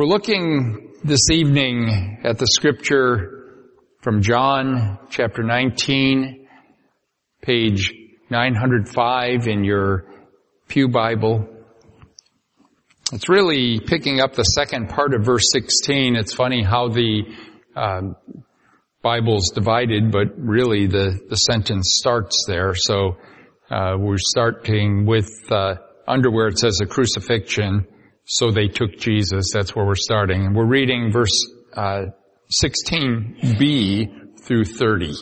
We're looking this evening at the scripture from John chapter 19, page 905 in your Pew Bible. It's really picking up the second part of verse 16. It's funny how the Bible's divided, but really the sentence starts there. So we're starting with under where it says a crucifixion. So they took Jesus. That's where we're starting. And we're reading verse 16b through 30.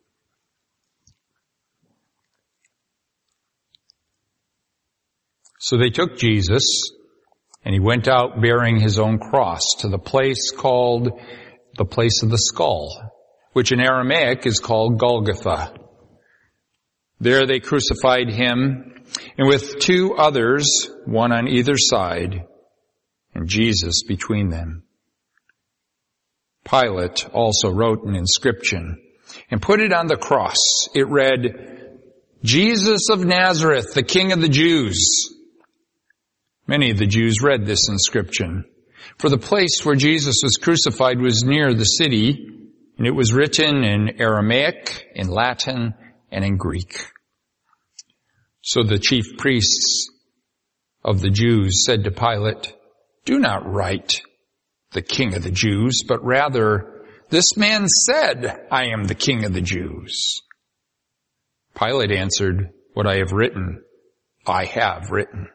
So they took Jesus, and he went out bearing his own cross to the place called the place of the skull, which in Aramaic is called Golgotha. There they crucified him, and with two others, one on either side, and Jesus between them. Pilate also wrote an inscription and put it on the cross. It read, "Jesus of Nazareth, the King of the Jews." Many of the Jews read this inscription, for the place where Jesus was crucified was near the city, and it was written in Aramaic, in Latin, and in Greek. So the chief priests of the Jews said to Pilate, "Do not write, 'the King of the Jews,' but rather, 'This man said, I am the King of the Jews.'" Pilate answered, "What I have written, I have written."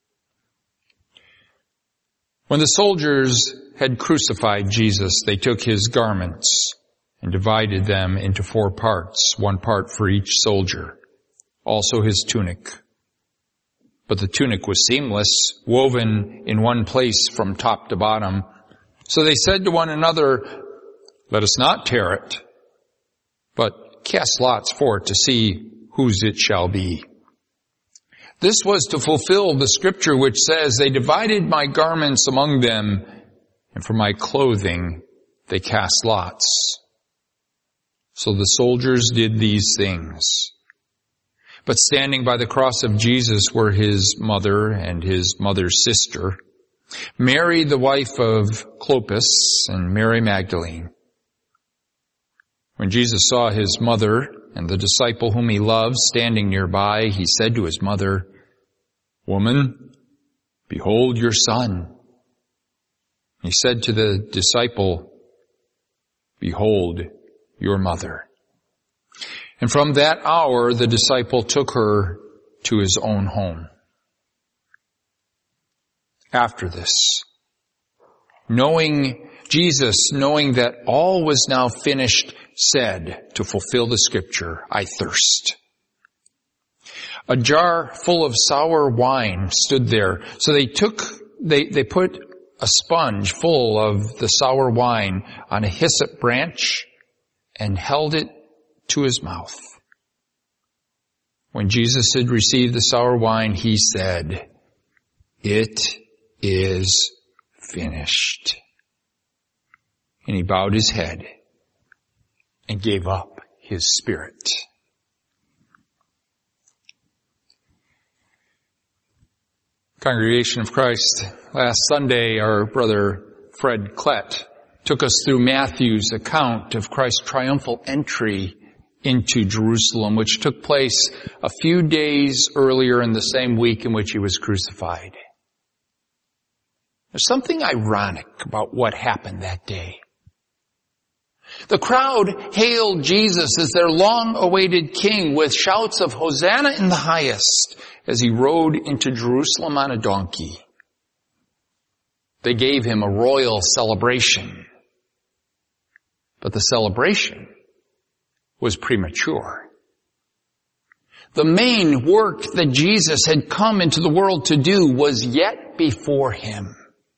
When the soldiers had crucified Jesus, they took his garments and divided them into 4 parts, 1 part for each soldier, also his tunic. But the tunic was seamless, woven in one place from top to bottom. So they said to one another, "Let us not tear it, but cast lots for it to see whose it shall be." This was to fulfill the scripture which says, "They divided my garments among them, and for my clothing they cast lots." So the soldiers did these things. But standing by the cross of Jesus were his mother and his mother's sister, Mary the wife of Clopas, and Mary Magdalene. When Jesus saw his mother and the disciple whom he loved standing nearby, he said to his mother, "Woman, behold your son." He said to the disciple, "Behold your mother." And from that hour, the disciple took her to his own home. After this, Jesus, knowing that all was now finished, said, to fulfill the scripture, "I thirst." A jar full of sour wine stood there. So they put a sponge full of the sour wine on a hyssop branch and held it to his mouth. When Jesus had received the sour wine, he said, "It is finished." And he bowed his head and gave up his spirit. Congregation of Christ, last Sunday our brother Fred Klett took us through Matthew's account of Christ's triumphal entry into Jerusalem, which took place a few days earlier in the same week in which he was crucified. There's something ironic about what happened that day. The crowd hailed Jesus as their long-awaited king with shouts of "Hosanna in the highest" as he rode into Jerusalem on a donkey. They gave him a royal celebration. But the celebration was premature. The main work that Jesus had come into the world to do was yet before him.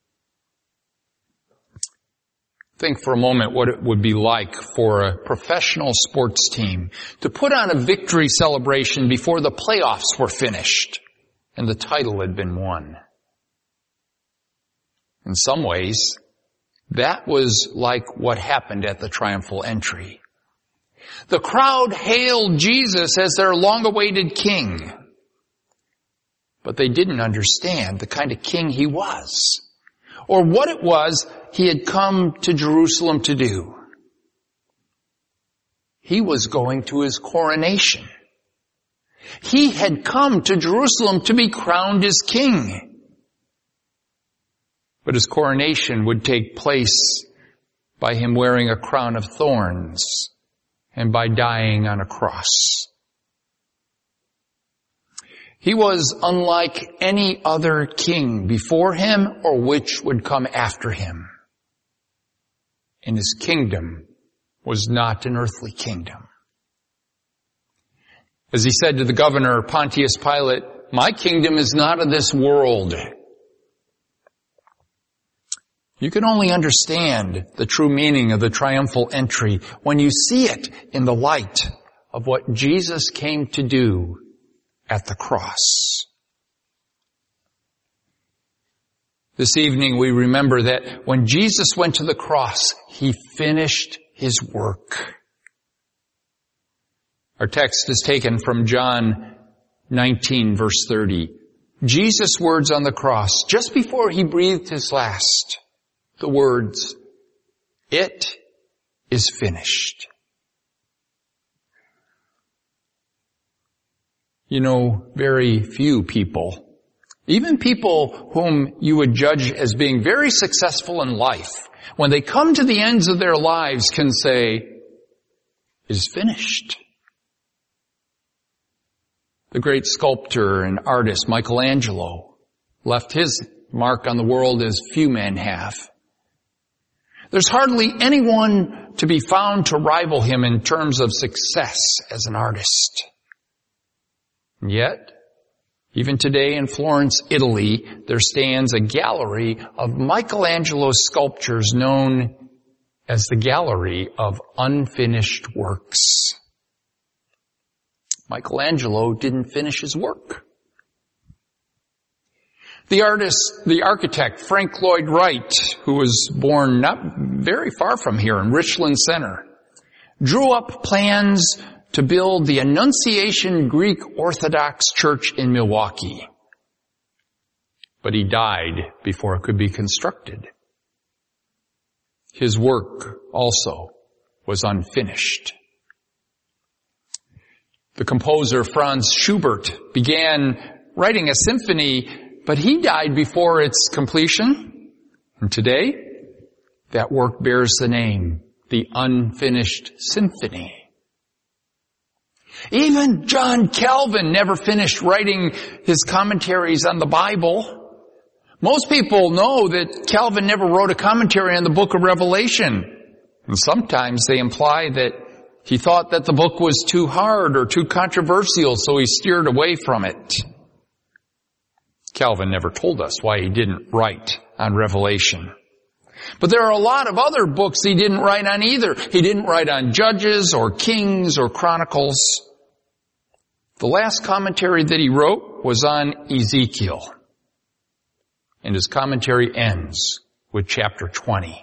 Think for a moment what it would be like for a professional sports team to put on a victory celebration before the playoffs were finished and the title had been won. In some ways, that was like what happened at the triumphal entry. The crowd hailed Jesus as their long-awaited king, but they didn't understand the kind of king he was, or what it was he had come to Jerusalem to do. He was going to his coronation. He had come to Jerusalem to be crowned as king. But his coronation would take place by him wearing a crown of thorns and by dying on a cross. He was unlike any other king before him or which would come after him. And his kingdom was not an earthly kingdom. As he said to the governor Pontius Pilate, "My kingdom is not of this world." You can only understand the true meaning of the triumphal entry when you see it in the light of what Jesus came to do at the cross. This evening we remember that when Jesus went to the cross, he finished his work. Our text is taken from John 19, verse 30. Jesus' words on the cross, just before he breathed his last, the words, "It is finished." You know, very few people, even people whom you would judge as being very successful in life, when they come to the ends of their lives can say, "It is finished." The great sculptor and artist Michelangelo left his mark on the world as few men have. There's hardly anyone to be found to rival him in terms of success as an artist. And yet, even today in Florence, Italy, there stands a gallery of Michelangelo's sculptures known as the Gallery of Unfinished Works. Michelangelo didn't finish his work. The architect, Frank Lloyd Wright, who was born not very far from here in Richland Center, drew up plans to build the Annunciation Greek Orthodox Church in Milwaukee. But he died before it could be constructed. His work also was unfinished. The composer Franz Schubert began writing a symphony, but he died before its completion. And today, that work bears the name, the Unfinished Symphony. Even John Calvin never finished writing his commentaries on the Bible. Most people know that Calvin never wrote a commentary on the book of Revelation. And sometimes they imply that he thought that the book was too hard or too controversial, so he steered away from it. Calvin never told us why he didn't write on Revelation. But there are a lot of other books he didn't write on either. He didn't write on Judges or Kings or Chronicles. The last commentary that he wrote was on Ezekiel. And his commentary ends with chapter 20.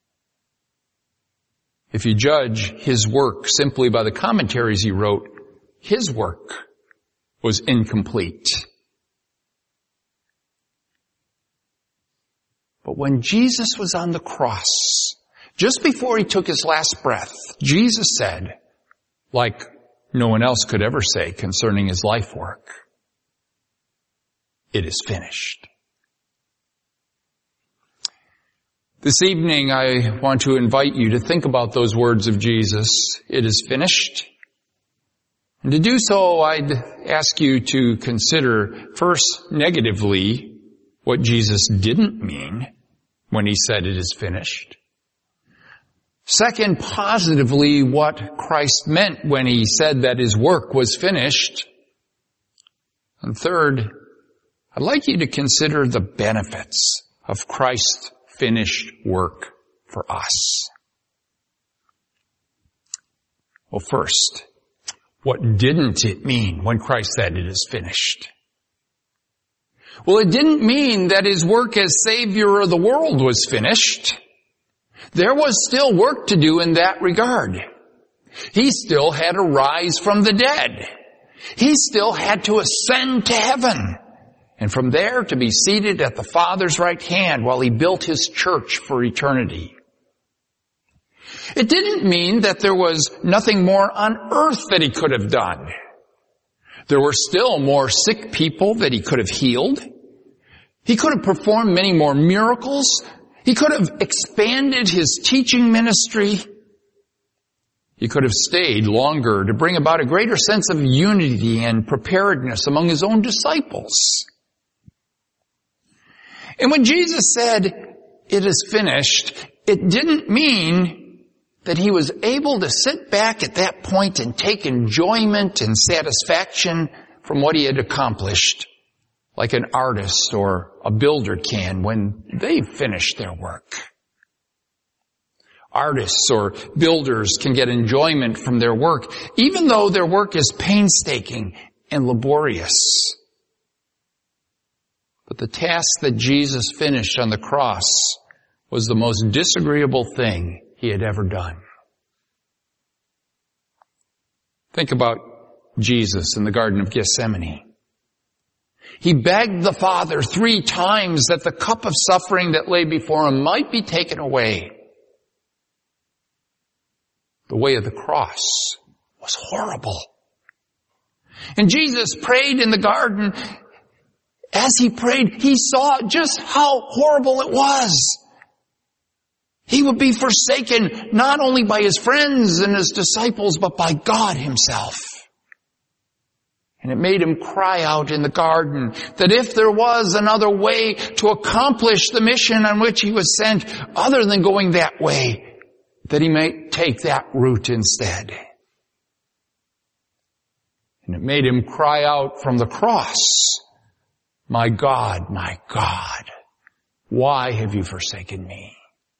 If you judge his work simply by the commentaries he wrote, his work was incomplete. But when Jesus was on the cross, just before he took his last breath, Jesus said, like no one else could ever say concerning his life work, "It is finished." This evening, I want to invite you to think about those words of Jesus, "It is finished." And to do so, I'd ask you to consider first negatively what Jesus didn't mean when he said it is finished. Second, positively what Christ meant when he said that his work was finished. And third, I'd like you to consider the benefits of Christ's finished work for us. Well, first, what didn't it mean when Christ said it is finished? Well, it didn't mean that his work as Savior of the world was finished. There was still work to do in that regard. He still had to rise from the dead. He still had to ascend to heaven. and from there to be seated at the Father's right hand while he built his church for eternity. It didn't mean that there was nothing more on earth that he could have done. There were still more sick people that he could have healed. He could have performed many more miracles. He could have expanded his teaching ministry. He could have stayed longer to bring about a greater sense of unity and preparedness among his own disciples. And when Jesus said, "It is finished," it didn't mean that he was able to sit back at that point and take enjoyment and satisfaction from what he had accomplished, like an artist or a builder can when they've finished their work. Artists or builders can get enjoyment from their work, even though their work is painstaking and laborious. But the task that Jesus finished on the cross was the most disagreeable thing he had ever done. Think about Jesus in the Garden of Gethsemane. He begged the Father 3 times that the cup of suffering that lay before him might be taken away. The way of the cross was horrible. And Jesus prayed in the garden. As he prayed, he saw just how horrible it was. He would be forsaken not only by his friends and his disciples, but by God himself. And it made him cry out in the garden that if there was another way to accomplish the mission on which he was sent, other than going that way, that he might take that route instead. And it made him cry out from the cross, my God, why have you forsaken me?"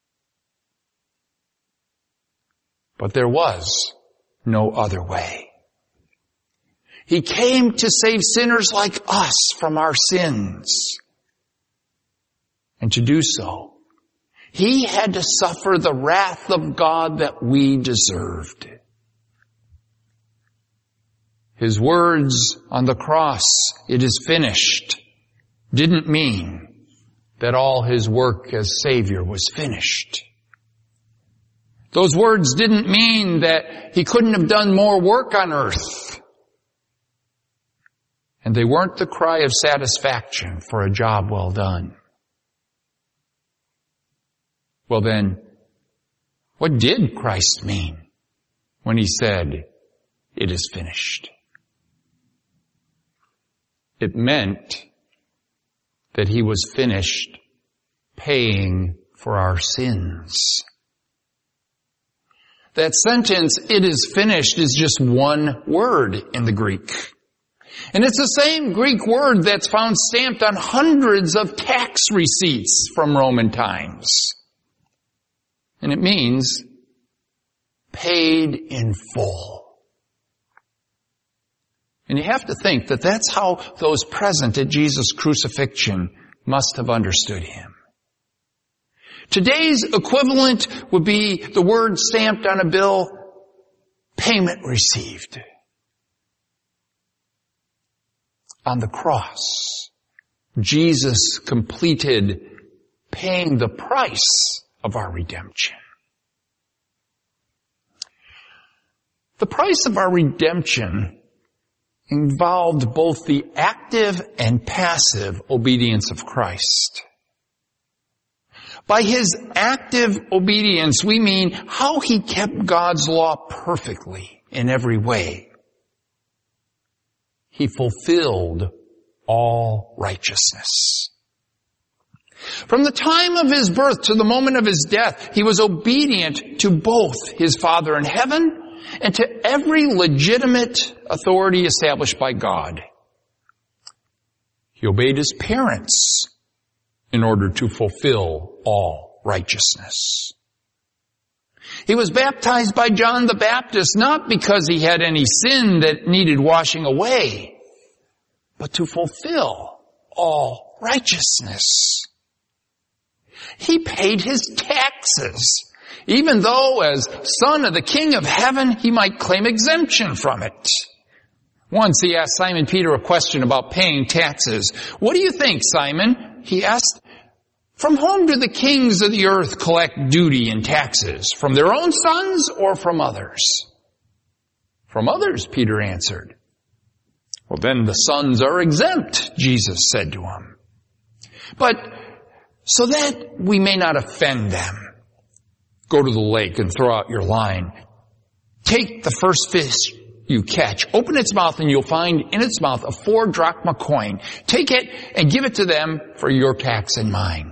But there was no other way. He came to save sinners like us from our sins. And to do so, he had to suffer the wrath of God that we deserved. His words on the cross, "It is finished," didn't mean that all his work as Savior was finished. Those words didn't mean that he couldn't have done more work on earth. And they weren't the cry of satisfaction for a job well done. Well then, what did Christ mean when he said, "It is finished"? It meant that he was finished paying for our sins. That sentence, "It is finished," is just one word in the Greek. And it's the same Greek word that's found stamped on hundreds of tax receipts from Roman times. And it means paid in full. And you have to think that that's how those present at Jesus' crucifixion must have understood him. Today's equivalent would be the word stamped on a bill, payment received. On the cross, Jesus completed paying the price of our redemption. The price of our redemption involved both the active and passive obedience of Christ. By his active obedience, we mean how he kept God's law perfectly in every way. He fulfilled all righteousness. From the time of his birth to the moment of his death, he was obedient to both his Father in heaven and to every legitimate authority established by God. He obeyed his parents in order to fulfill all righteousness. He was baptized by John the Baptist not because he had any sin that needed washing away, but to fulfill all righteousness. He paid his taxes, even though as son of the King of Heaven, he might claim exemption from it. Once he asked Simon Peter a question about paying taxes. "What do you think, Simon?" he asked. "From whom do the kings of the earth collect duty and taxes? From their own sons or from others?" "From others," Peter answered. "Well, then the sons are exempt," Jesus said to him. "But so that we may not offend them, go to the lake and throw out your line. Take the first fish you catch, open its mouth, and you'll find in its mouth a 4-drachma coin. Take it and give it to them for your tax and mine."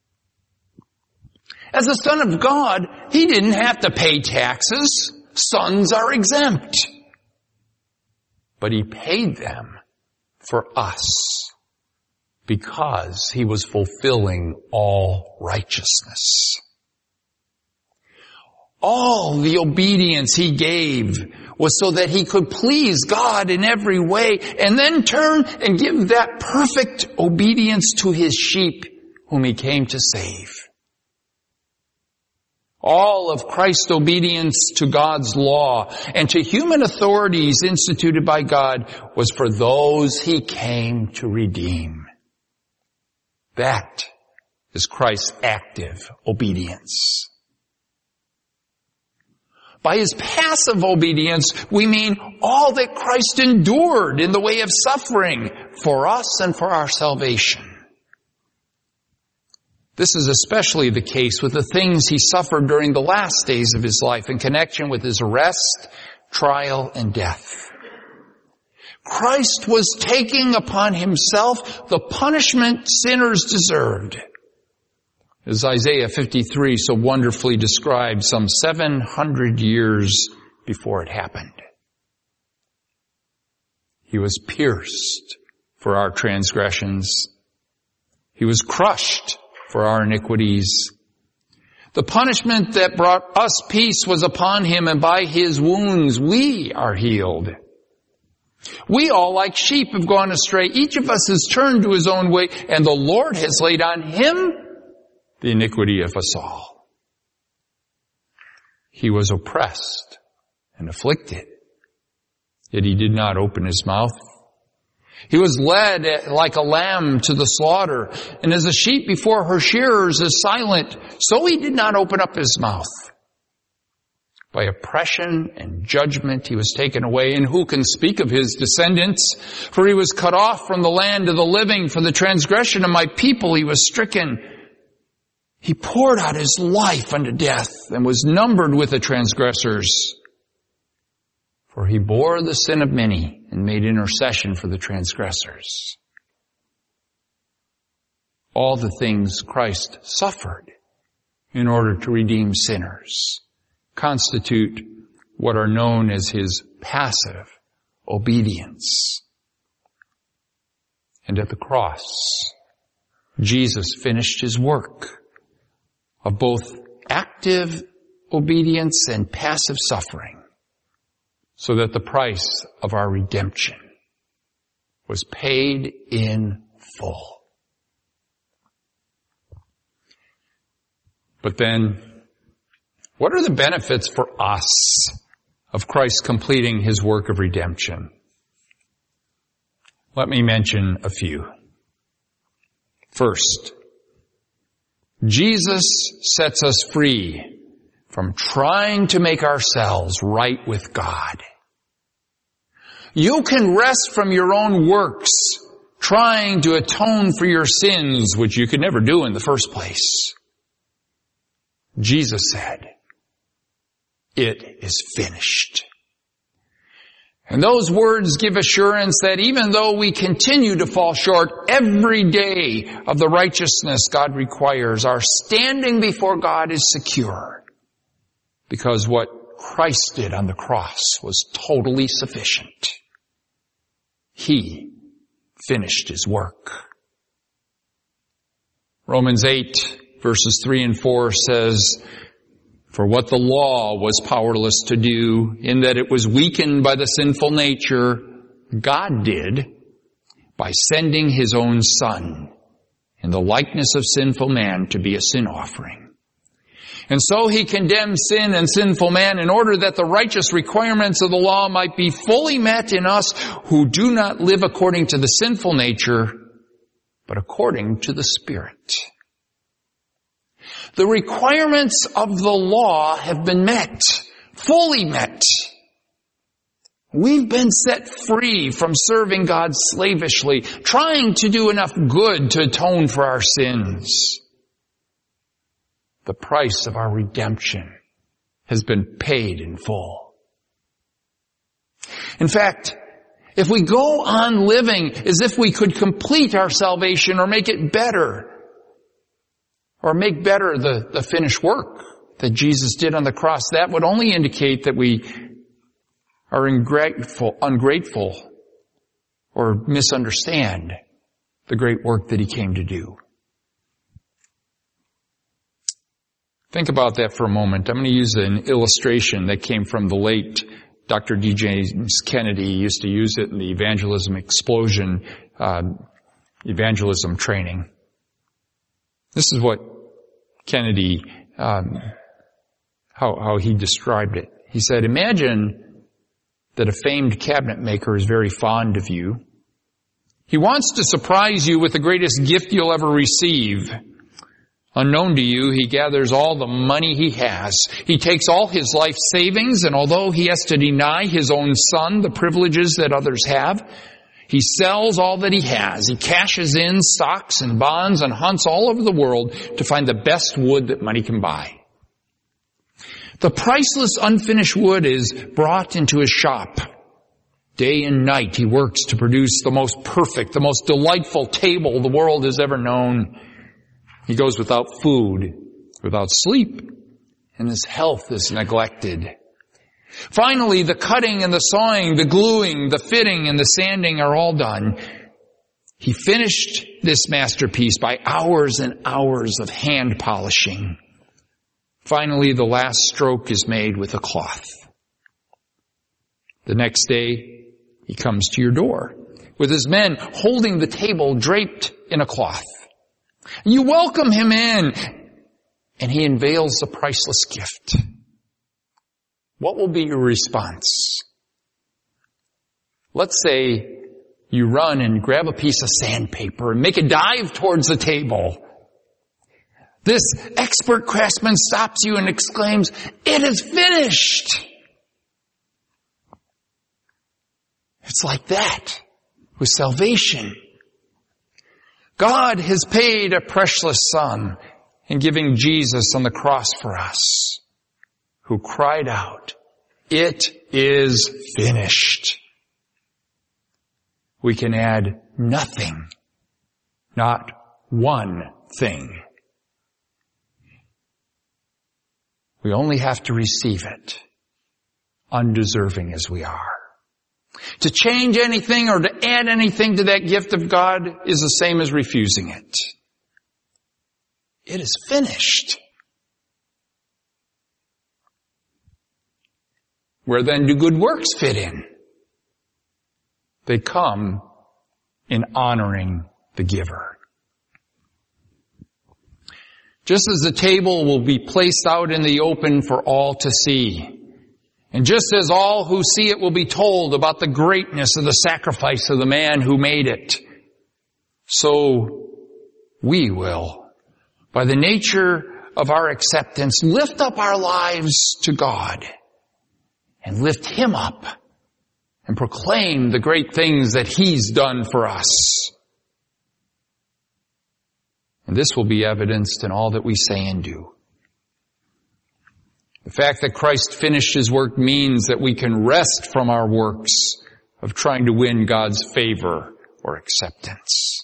As the Son of God, he didn't have to pay taxes. Sons are exempt. But he paid them for us because he was fulfilling all righteousness. All the obedience he gave was so that he could please God in every way and then turn and give that perfect obedience to his sheep whom he came to save. All of Christ's obedience to God's law and to human authorities instituted by God was for those he came to redeem. That is Christ's active obedience. By his passive obedience, we mean all that Christ endured in the way of suffering for us and for our salvation. This is especially the case with the things he suffered during the last days of his life in connection with his arrest, trial, and death. Christ was taking upon himself the punishment sinners deserved. As Isaiah 53 so wonderfully described some 700 years before it happened. He was pierced for our transgressions. He was crushed for our iniquities. The punishment that brought us peace was upon him, and by his wounds we are healed. We all, like sheep, have gone astray. Each of us has turned to his own way, and the Lord has laid on him the iniquity of us all. He was oppressed and afflicted, yet he did not open his mouth. He was led like a lamb to the slaughter, and as a sheep before her shearers is silent, so he did not open up his mouth. By oppression and judgment he was taken away, and who can speak of his descendants? For he was cut off from the land of the living. For the transgression of my people he was stricken. He poured out his life unto death, and was numbered with the transgressors. For he bore the sin of many, and made intercession for the transgressors. All the things Christ suffered in order to redeem sinners constitute what are known as his passive obedience. And at the cross, Jesus finished his work of both active obedience and passive suffering, so that the price of our redemption was paid in full. But then, what are the benefits for us of Christ completing his work of redemption? Let me mention a few. First, Jesus sets us free from trying to make ourselves right with God. You can rest from your own works, trying to atone for your sins, which you could never do in the first place. Jesus said, "It is finished." And those words give assurance that even though we continue to fall short every day of the righteousness God requires, our standing before God is secure, because what Christ did on the cross was totally sufficient. He finished his work. Romans 8 verses 3 and 4 says, "For what the law was powerless to do, in that it was weakened by the sinful nature, God did by sending his own Son in the likeness of sinful man to be a sin offering. And so he condemned sin and sinful man in order that the righteous requirements of the law might be fully met in us who do not live according to the sinful nature, but according to the Spirit. The requirements of the law have been met, fully met. We've been set free from serving God slavishly, trying to do enough good to atone for our sins. The price of our redemption has been paid in full. In fact, if we go on living as if we could complete our salvation or make it better, or make better the finished work that Jesus did on the cross, that would only indicate that we are ungrateful, or misunderstand the great work that he came to do. Think about that for a moment. I'm going to use an illustration that came from the late Dr. D. James Kennedy. He used to use it in the evangelism explosion, evangelism training. This is what Kennedy, how he described it. He said, imagine that a famed cabinet maker is very fond of you. He wants to surprise you with the greatest gift you'll ever receive. Unknown to you, he gathers all the money he has. He takes all his life savings, and although he has to deny his own son the privileges that others have, he sells all that he has. He cashes in stocks and bonds and hunts all over the world to find the best wood that money can buy. The priceless unfinished wood is brought into his shop. Day and night he works to produce the most perfect, the most delightful table the world has ever known. He goes without food, without sleep, and his health is neglected. Finally, the cutting and the sawing, the gluing, the fitting, and the sanding are all done. He finished this masterpiece by hours and hours of hand polishing. Finally, the last stroke is made with a cloth. The next day, he comes to your door with his men holding the table draped in a cloth. You welcome him in, and he unveils the priceless gift. What will be your response? Let's say you run and grab a piece of sandpaper and make a dive towards the table. This expert craftsman stops you and exclaims, "It is finished!" It's like that with salvation. God has paid a priceless sum in giving Jesus on the cross for us, who cried out, "It is finished." We can add nothing, not one thing. We only have to receive it, undeserving as we are. To change anything or to add anything to that gift of God is the same as refusing it. It is finished. Where then do good works fit in? They come in honoring the giver. Just as the table will be placed out in the open for all to see, and just as all who see it will be told about the greatness of the sacrifice of the man who made it, so we will, by the nature of our acceptance, lift up our lives to God and lift Him up and proclaim the great things that He's done for us. And this will be evidenced in all that we say and do. The fact that Christ finished His work means that we can rest from our works of trying to win God's favor or acceptance.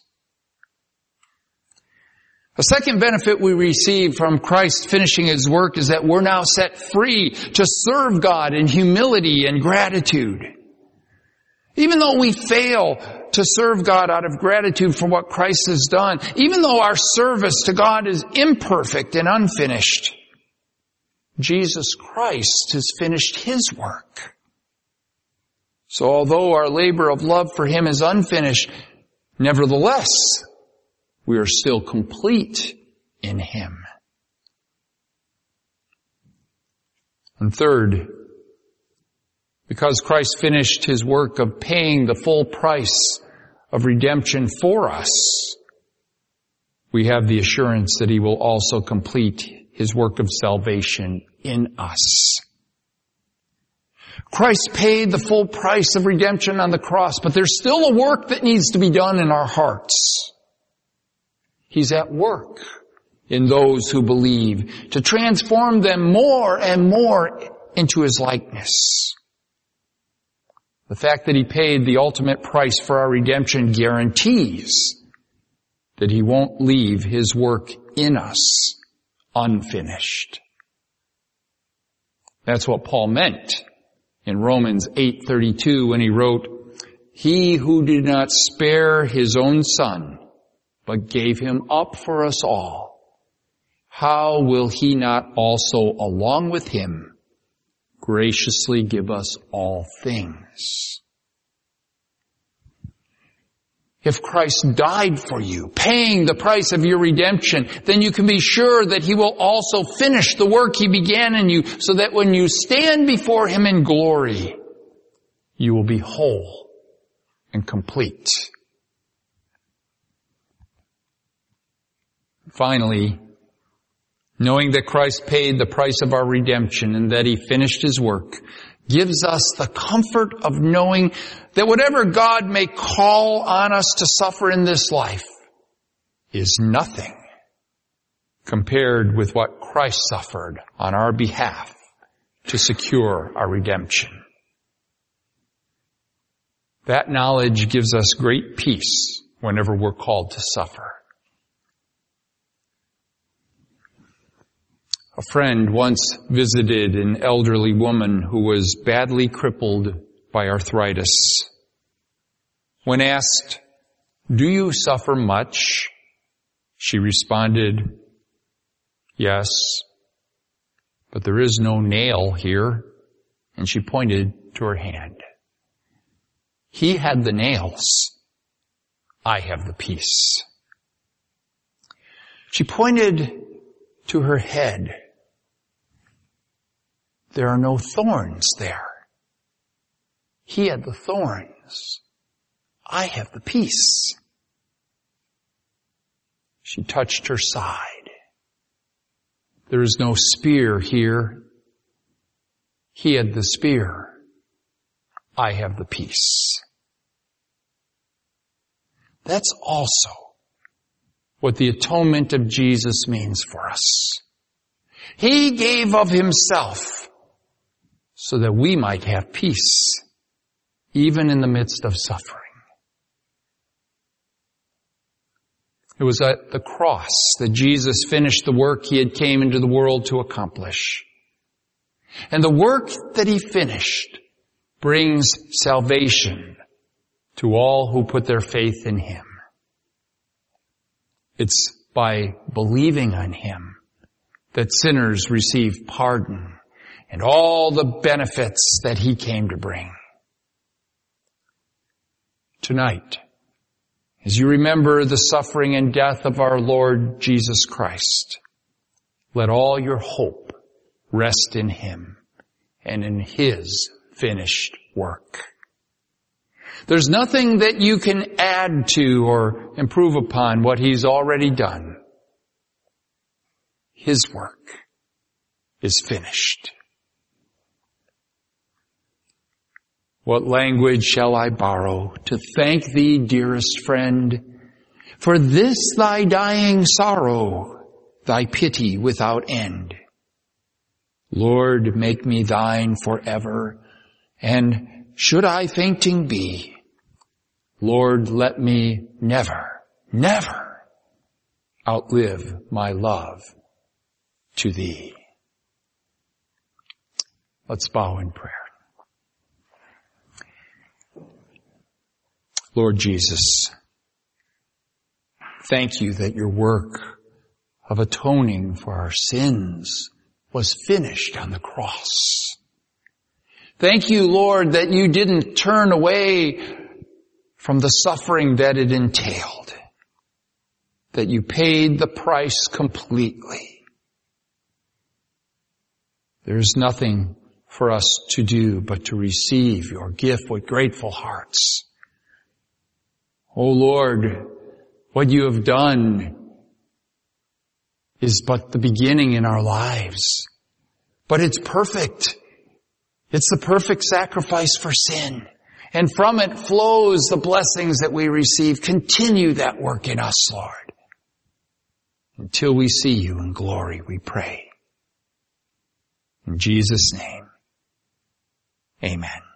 A second benefit we receive from Christ finishing His work is that we're now set free to serve God in humility and gratitude. Even though we fail to serve God out of gratitude for what Christ has done, even though our service to God is imperfect and unfinished, Jesus Christ has finished His work. So although our labor of love for Him is unfinished, nevertheless, we are still complete in Him. And third, because Christ finished his work of paying the full price of redemption for us, we have the assurance that he will also complete his work of salvation in us. Christ paid the full price of redemption on the cross, but there's still a work that needs to be done in our hearts. He's at work in those who believe to transform them more and more into his likeness. The fact that he paid the ultimate price for our redemption guarantees that he won't leave his work in us unfinished. That's what Paul meant in Romans 8:32 when he wrote, "He who did not spare his own son, but gave him up for us all, how will he not also, along with him, graciously give us all things?" If Christ died for you, paying the price of your redemption, then you can be sure that he will also finish the work he began in you, so that when you stand before him in glory, you will be whole and complete. Finally, knowing that Christ paid the price of our redemption and that he finished his work gives us the comfort of knowing that whatever God may call on us to suffer in this life is nothing compared with what Christ suffered on our behalf to secure our redemption. That knowledge gives us great peace whenever we're called to suffer. A friend once visited an elderly woman who was badly crippled by arthritis. When asked, "Do you suffer much?" she responded, "Yes, but there is no nail here," and she pointed to her hand. "He had the nails. I have the peace." She pointed to her head. "There are no thorns there. He had the thorns. I have the peace." She touched her side. "There is no spear here. He had the spear. I have the peace." That's also what the atonement of Jesus means for us. He gave of himself so that we might have peace, even in the midst of suffering. It was at the cross that Jesus finished the work he had came into the world to accomplish. And the work that he finished brings salvation to all who put their faith in him. It's by believing on him that sinners receive pardon and all the benefits that he came to bring. Tonight, as you remember the suffering and death of our Lord Jesus Christ, let all your hope rest in him and in his finished work. There's nothing that you can add to or improve upon what he's already done. His work is finished. What language shall I borrow to thank thee, dearest friend, for this thy dying sorrow, thy pity without end? Lord, make me thine forever, and should I fainting be, Lord, let me never, never outlive my love to thee. Let's bow in prayer. Lord Jesus, thank you that your work of atoning for our sins was finished on the cross. Thank you, Lord, that you didn't turn away from the suffering that it entailed, that you paid the price completely. There's nothing for us to do but to receive your gift with grateful hearts. O Lord, what you have done is but the beginning in our lives. But it's perfect. It's the perfect sacrifice for sin. And from it flows the blessings that we receive. Continue that work in us, Lord. Until we see you in glory, we pray. In Jesus' name, amen.